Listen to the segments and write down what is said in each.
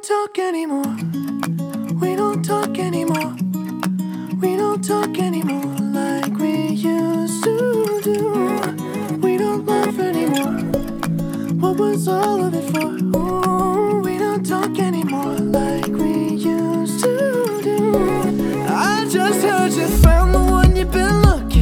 talk anymore. We don't talk anymore. We don't talk anymore like we used to do. We don't laugh anymore. What was all of it for? Ooh, we don't talk anymore like we used to do. I just heard you found the one you've been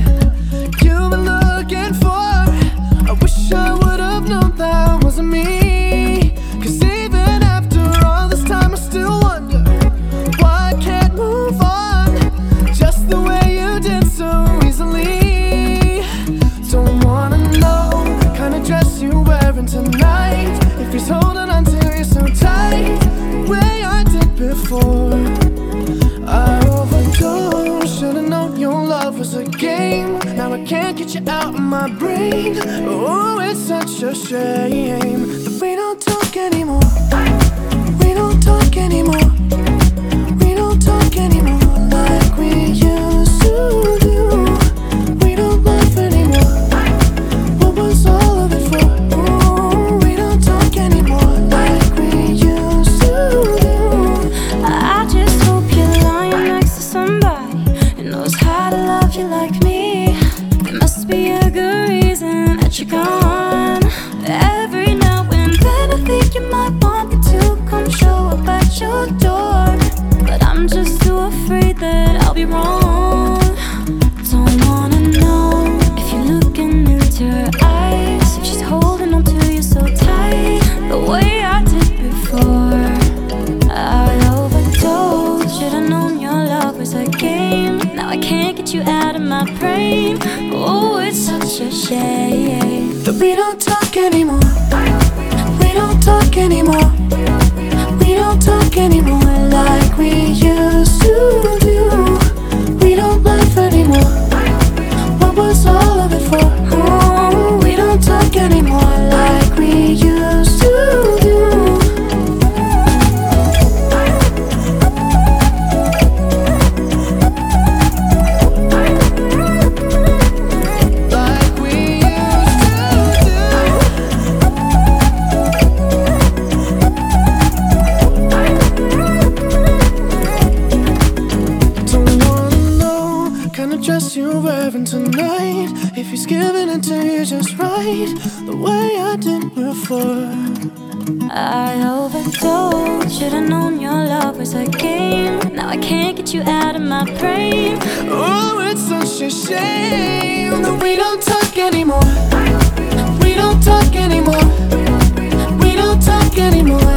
looking for. I wish I would have known that wasn't me. 'Cause even after all this time I still wonder why I can't move on just the way you did so easily. Don't wanna know the kind of dress you're wearing tonight, if he's holding on to you so tight the way I did before. I overdosed, should've known your love was a game. Now I can't get you out of my brain. Oh, it's such a shame that we don't talk anymore. We don't talk anymore. We don't talk anymore like we used to do. We don't laugh anymore. What was all of it for? Ooh, we don't talk anymore like we used to do. I just hope you're lying next to somebody who knows how to love you like me. There must be a good reason that you're gone. Every now and then I think you might want me to come show up at your door, but I'm just too afraid that I'll be wrong. Don't wanna know if you're looking into her eyes, if she's holding on to you so tight the way I did before. I overdosed, should've known your love was a game. Now I can't get you out of my brain. Oh, it's such a shame that we don't talk anymore. We don't talk anymore. We don't talk anymore like we used to do. We don't laugh anymore. What was all of it for? Oh, we don't talk anymore like we used to do. Dress you're wearing tonight, if he's giving it to you just right the way I did before. I overdosed, should've known your love was a game. Now I can't get you out of my brain. Oh, it's such a shame that we don't talk anymore. We don't talk anymore. We don't talk anymore